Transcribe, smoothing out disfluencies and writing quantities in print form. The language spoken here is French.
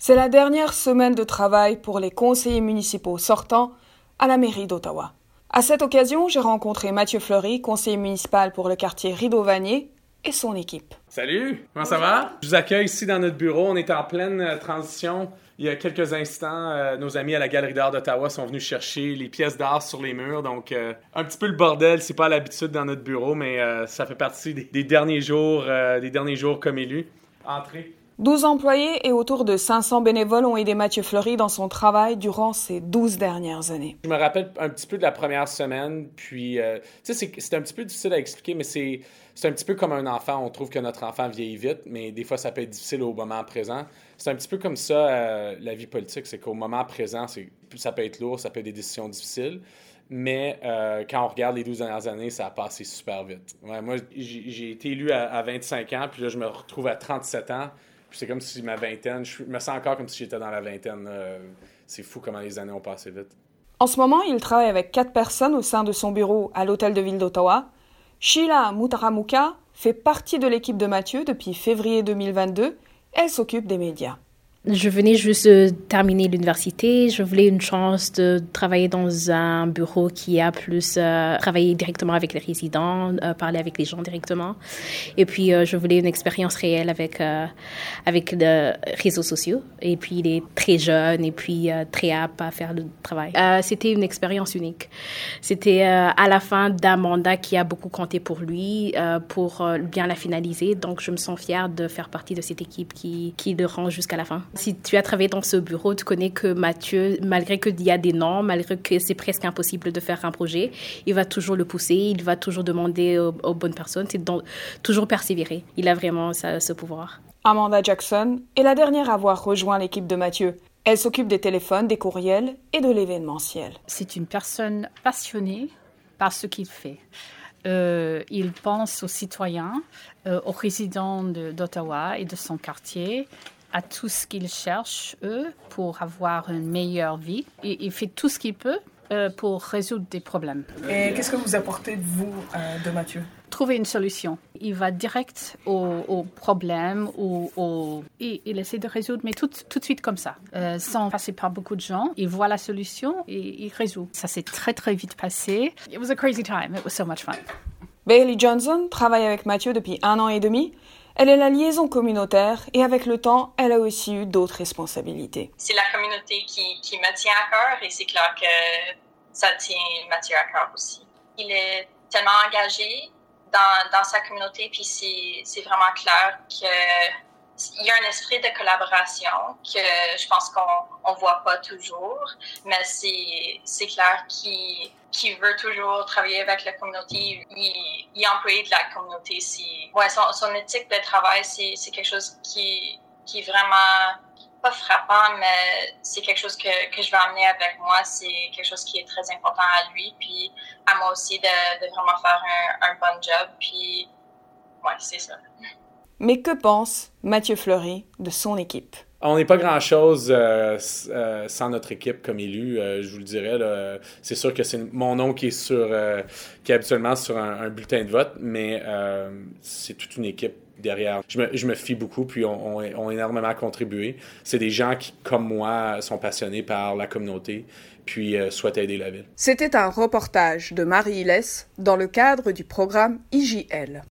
C'est la dernière semaine de travail pour les conseillers municipaux sortants à la mairie d'Ottawa. À cette occasion, j'ai rencontré Mathieu Fleury, conseiller municipal pour le quartier Rideau-Vanier, et son équipe. Salut, comment ça va? Je vous accueille ici dans notre bureau. On est en pleine transition. Il y a quelques instants, nos amis à la Galerie d'art d'Ottawa sont venus chercher les pièces d'art sur les murs. Donc, un petit peu le bordel, c'est pas à l'habitude dans notre bureau, mais ça fait partie des derniers jours comme élu. Entrez. 12 employés et autour de 500 bénévoles ont aidé Mathieu Fleury dans son travail durant ces 12 dernières années. Je me rappelle un petit peu de la première semaine, puis tu sais, c'est un petit peu difficile à expliquer, mais c'est un petit peu comme un enfant. On trouve que notre enfant vieillit vite, mais des fois, ça peut être difficile au moment présent. C'est un petit peu comme ça, la vie politique, c'est qu'au moment présent, ça peut être lourd, ça peut être des décisions difficiles. Mais quand on regarde les 12 dernières années, ça a passé super vite. Ouais, moi, j'ai été élu à 25 ans, puis là, je me retrouve à 37 ans. Puis c'est comme si ma vingtaine, je me sens encore comme si j'étais dans la vingtaine. C'est fou comment les années ont passé vite. En ce moment, il travaille avec 4 personnes au sein de son bureau à l'Hôtel de Ville d'Ottawa. Sheila Mutaramuka fait partie de l'équipe de Mathieu depuis février 2022. Elle s'occupe des médias. Je venais juste de terminer l'université. Je voulais une chance de travailler dans un bureau qui a plus travailler directement avec les résidents, parler avec les gens directement. Et puis, je voulais une expérience réelle avec les réseaux sociaux. Et puis, il est très jeune et puis très apte à faire le travail. C'était une expérience unique. C'était à la fin d'un mandat qui a beaucoup compté pour lui, pour bien la finaliser. Donc, je me sens fière de faire partie de cette équipe qui le rend jusqu'à la fin. Si tu as travaillé dans ce bureau, tu connais que Mathieu, malgré qu'il y a des normes, malgré que c'est presque impossible de faire un projet, il va toujours le pousser, il va toujours demander aux bonnes personnes, c'est donc toujours persévérer. Il a vraiment ce pouvoir. Amanda Jackson est la dernière à avoir rejoint l'équipe de Mathieu. Elle s'occupe des téléphones, des courriels et de l'événementiel. C'est une personne passionnée par ce qu'il fait. Il pense aux citoyens, aux résidents d'Ottawa et de son quartier, à tout ce qu'ils cherchent, eux, pour avoir une meilleure vie. Et il fait tout ce qu'il peut pour résoudre des problèmes. Et qu'est-ce que vous apportez, vous, de Mathieu? Trouver une solution. Il va direct au problème et il essaie de résoudre, mais tout de suite comme ça, sans passer par beaucoup de gens. Il voit la solution et il résout. Ça s'est très, très vite passé. It was a crazy time. It was so much fun. Bailey Johnson travaille avec Mathieu depuis 1 an et demi. Elle est la liaison communautaire et avec le temps, elle a aussi eu d'autres responsabilités. C'est la communauté qui me tient à cœur et c'est clair que ça tient Mathieu à cœur aussi. Il est tellement engagé dans sa communauté puis c'est vraiment clair qu'il y a un esprit de collaboration que je pense qu'on voit pas toujours, mais c'est clair qu'il veut toujours travailler avec la communauté. Il est employé de la communauté. Son éthique de travail, c'est quelque chose qui est vraiment pas frappant, mais c'est quelque chose que je vais amener avec moi. C'est quelque chose qui est très important à lui, puis à moi aussi de vraiment faire un bon job. Puis, ouais, c'est ça. Mais que pense Mathieu Fleury de son équipe? On n'est pas grand-chose sans notre équipe comme élu, je vous le dirais. Là, c'est sûr que c'est mon nom qui est qui est habituellement sur un bulletin de vote, mais c'est toute une équipe derrière. Je me fie beaucoup, puis ont énormément contribué. C'est des gens qui, comme moi, sont passionnés par la communauté, puis souhaitent aider la ville. C'était un reportage de Marie Hilès dans le cadre du programme IJL.